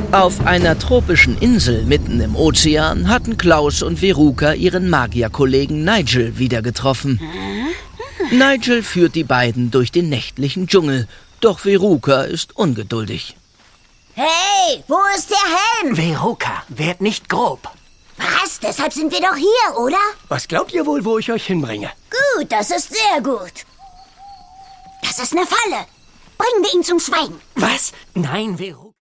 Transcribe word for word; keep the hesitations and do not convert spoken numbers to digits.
Auf einer tropischen Insel mitten im Ozean hatten Klaus und Veruca ihren Magierkollegen Nigel wieder getroffen. Nigel führt die beiden durch den nächtlichen Dschungel, doch Veruca ist ungeduldig. Hey, wo ist der Helm? Veruca, werd nicht grob. Was? Deshalb sind wir doch hier, oder? Was glaubt ihr wohl, wo ich euch hinbringe? Gut, das ist sehr gut. Das ist eine Falle. Bringen wir ihn zum Schweigen. Was? Nein, Veruca.